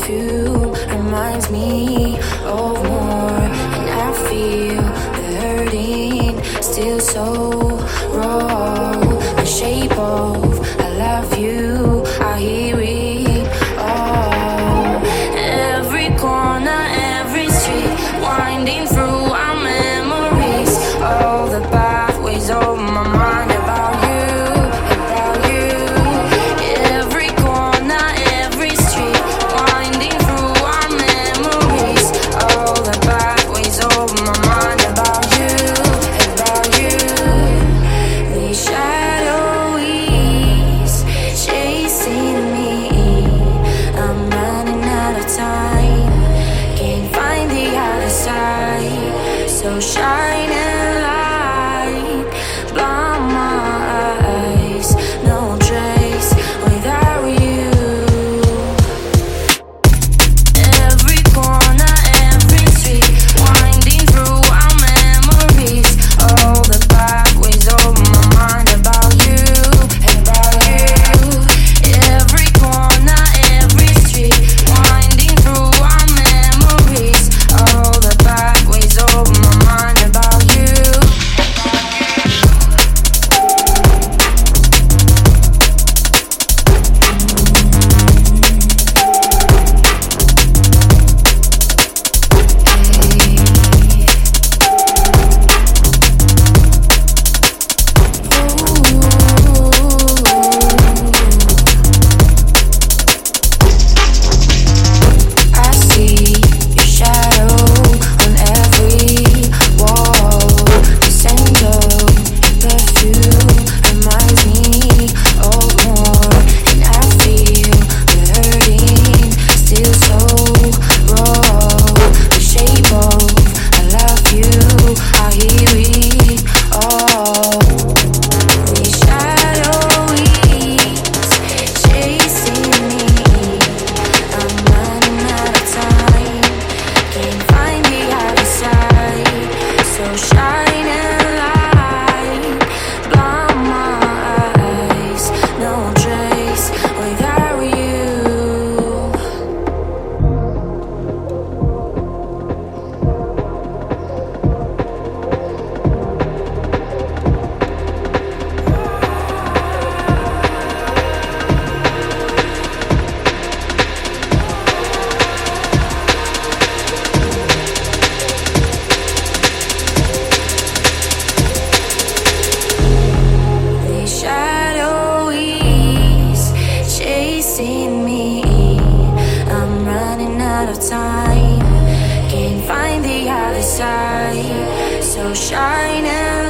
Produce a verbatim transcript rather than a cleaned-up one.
perfume reminds me of more, and I feel the hurting still so raw. The shape of I love you, I hear it all. Every corner, every street, winding through our memories, all the pathways of my mind about you, about you. Every corner, every street, winding through our memories, all the pathways of my mind about you, about you. The shadow is chasing me, I'm running out of time, can't find the other side. So shine a light, blind my eyes, no trace without you. Every corner, every street, winding through our memories, all the pathways of my mind about you, about you. Every corner, every street, winding through our memories, all the pathways of my mind about you. I see your shadow on every wall. The scent of your perfume reminds me of more, and I feel the hurting still so raw. The shape of I love you, I hear it all. The shadow is chasing me, I'm running out of time, can't find the other side. So shine a light, blind my eyes, no trace without you. The shadow is chasing me, I'm running out of time, can't find the other side. So shine a